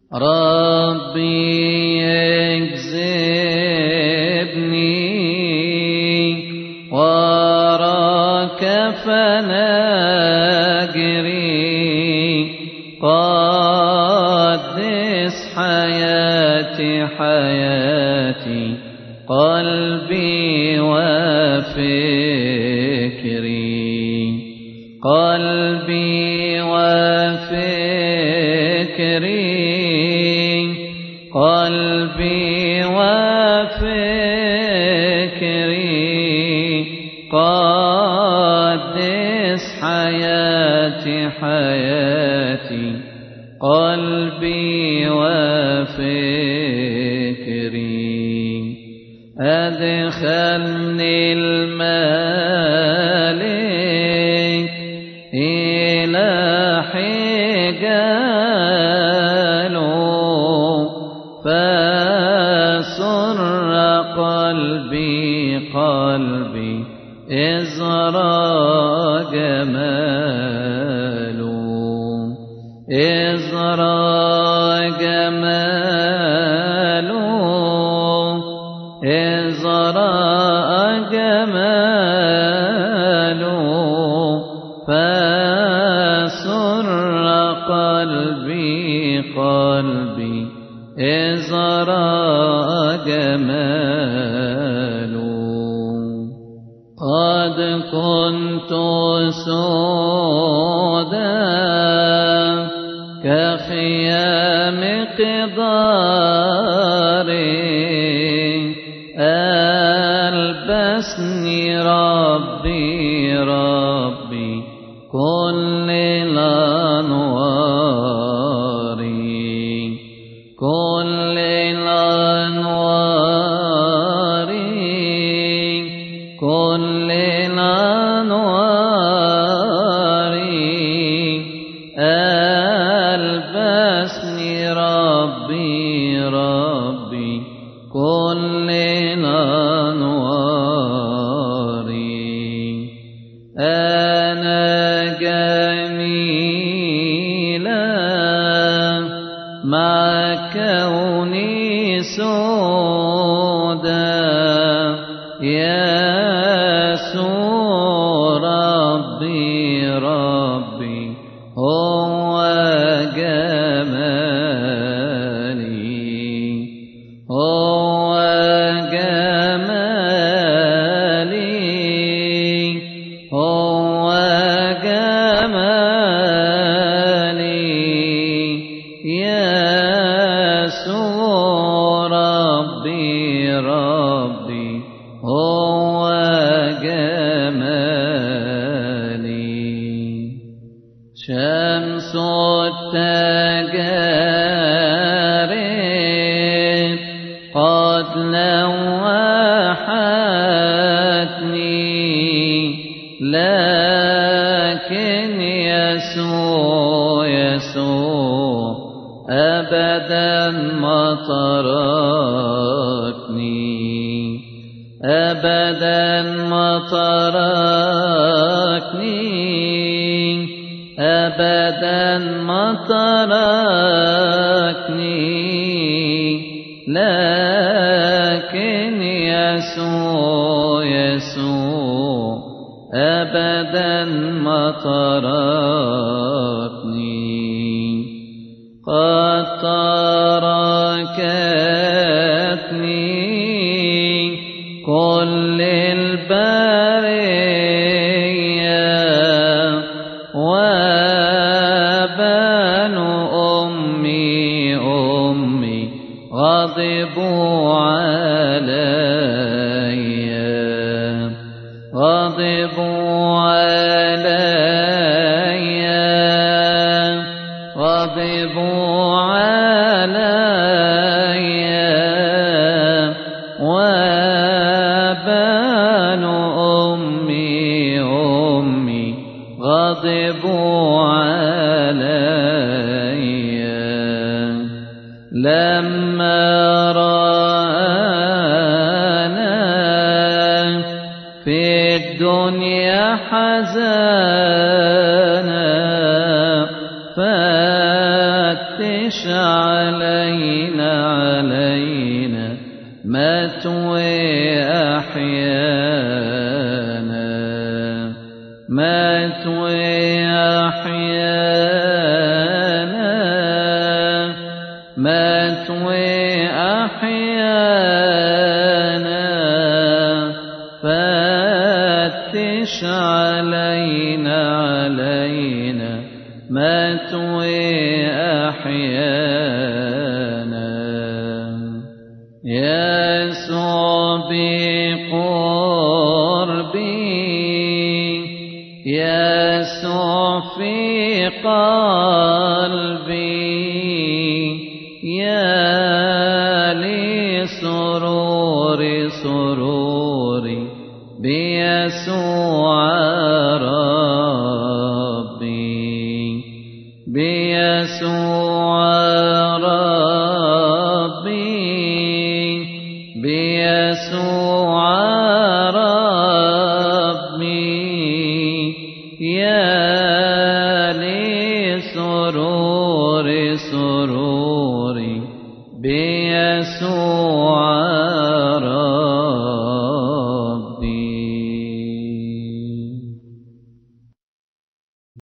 ربي اجذبني وراك فناجري، قدس حياتي حياتي قلبي وفكري، قلبي وفكري، قلبي وفكري، قدس حياتي حياتي قلبي وفكري. أدخلني الملك إلى حجاله، فسر قلبي قلبي إذ رأى جماله، إذ رأى جماله، إذ رأى جماله، فسر قلبي قلبي إذ رأى جماله. قد كنت سودا كخيام قضاري، ألبسني ربي ربي كل الأنوار، كل الأنوار، كل الأنوار، ألبسني ربي ربي كل الأنوار. أنا جميلا مع كوني سودا، يسوع ربي ربي هو جمالي، هو جمالي، هو جمالي، يسوع ربي ربي هو جمالي. شمس التجارب قد لوحتني، لكن يسوع يسوع أبدا ما تركني، أبدا ما تركني، أبدا ما تركني، لكن يسوع يسوع أبدا ما تركني. قد تركتني كل البرية، وبنو أمي أمي غضبوا علي، غضبوا علي، غضبوا علي، وبنو أمي أمي غضبوا علي. لما رأنا في الدنيا حزانا، فات فتش علينا متوي أحيانا متوي أحيانا متوي أحيانا فتش علينا متوي أحيانا يسوع بقربي يسوع في قلبي يا لي سروري بيسوع ربي بيسوع ربي بيسوع ربي يا لي سروري بيسوع